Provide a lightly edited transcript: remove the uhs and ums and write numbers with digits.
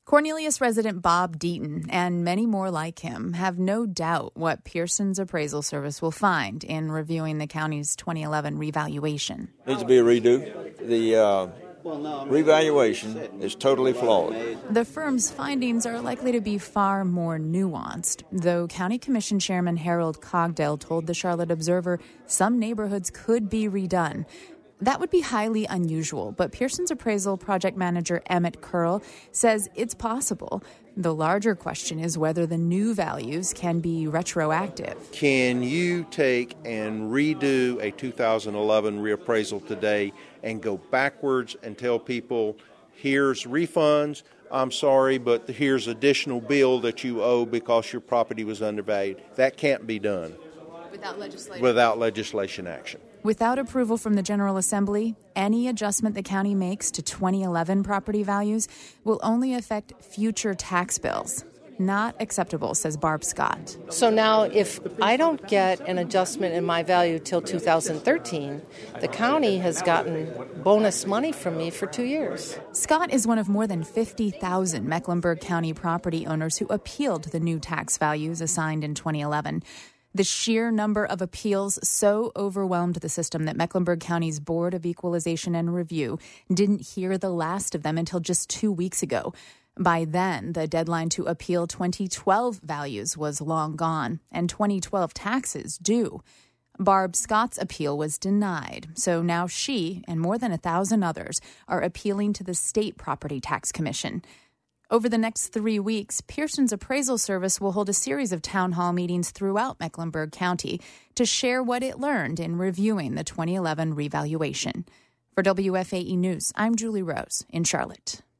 Cornelius resident Bob Deaton and many more like him have no doubt what Pearson's appraisal service will find in reviewing the county's 2011 revaluation. Needs to be a redo. The revaluation is totally flawed. The firm's findings are likely to be far more nuanced, though County Commission Chairman Harold Cogdell told the Charlotte Observer some neighborhoods could be redone. That would be highly unusual, but Pearson's appraisal project manager Emmett Curl says it's possible. The larger question is whether the new values can be retroactive. Can you take and redo a 2011 reappraisal today and go backwards and tell people, here's refunds, I'm sorry, but here's additional bill that you owe because your property was undervalued? That can't be done. Without legislation action. Without approval from the General Assembly, any adjustment the county makes to 2011 property values will only affect future tax bills. Not acceptable, says Barb Scott. So now if I don't get an adjustment in my value till 2013, the county has gotten bonus money from me for 2 years. Scott is one of more than 50,000 Mecklenburg County property owners who appealed the new tax values assigned in 2011. The sheer number of appeals so overwhelmed the system that Mecklenburg County's Board of Equalization and Review didn't hear the last of them until just 2 weeks ago. By then, the deadline to appeal 2012 values was long gone, and 2012 taxes due. Barb Scott's appeal was denied, so now she and more than 1,000 others are appealing to the State Property Tax Commission. Over the next 3 weeks, Pearson's appraisal service will hold a series of town hall meetings throughout Mecklenburg County to share what it learned in reviewing the 2011 revaluation. For WFAE News, I'm Julie Rose in Charlotte.